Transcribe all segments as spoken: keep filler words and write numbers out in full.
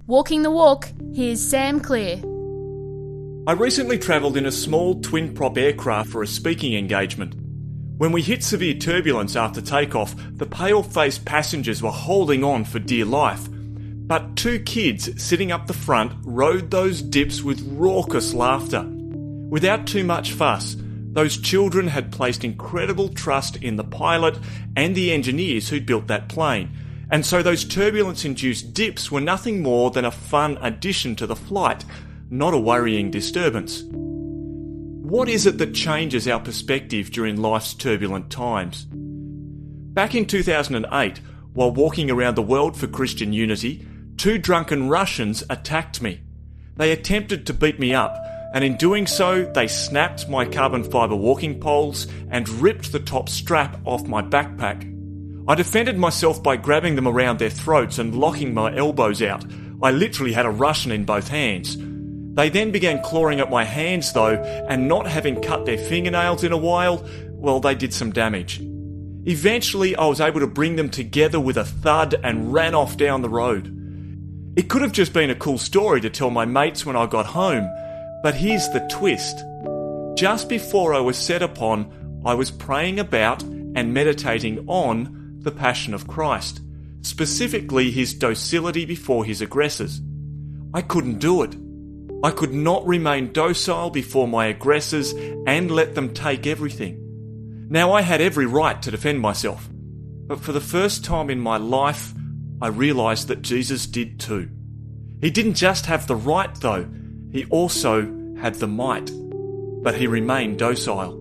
Walking the walk, here's Sam Clear. I recently travelled in a small twin-prop aircraft for a speaking engagement. When we hit severe turbulence after takeoff, the pale-faced passengers were holding on for dear life. But two kids sitting up the front rode those dips with raucous laughter. Without too much fuss, those children had placed incredible trust in the pilot and the engineers who built that plane. And so those turbulence-induced dips were nothing more than a fun addition to the flight, not a worrying disturbance. What is it that changes our perspective during life's turbulent times? Back in two thousand eight, while walking around the world for Christian unity, two drunken Russians attacked me. They attempted to beat me up, and in doing so, they snapped my carbon fibre walking poles and ripped the top strap off my backpack. I defended myself by grabbing them around their throats and locking my elbows out. I literally had a Russian in both hands. They then began clawing at my hands though, and not having cut their fingernails in a while, well, they did some damage. Eventually, I was able to bring them together with a thud and ran off down the road. It could have just been a cool story to tell my mates when I got home, but here's the twist. Just before I was set upon, I was praying about and meditating on the Passion of Christ, specifically his docility before his aggressors. I couldn't do it. I could not remain docile before my aggressors and let them take everything. Now, I had every right to defend myself, but for the first time in my life, I realised that Jesus did too. He didn't just have the right though, he also had the might, but he remained docile.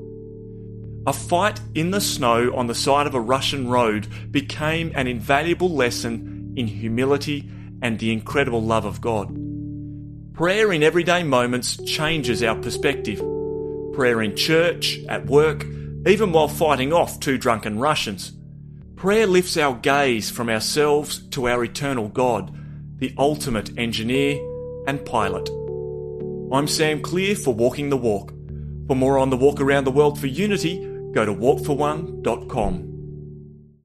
A fight in the snow on the side of a Russian road became an invaluable lesson in humility and the incredible love of God. Prayer in everyday moments changes our perspective. Prayer in church, at work, even while fighting off two drunken Russians. Prayer lifts our gaze from ourselves to our eternal God, the ultimate engineer and pilot. I'm Sam Clear for Walking the Walk. For more on the walk around the world for unity, go to walk for one dot com.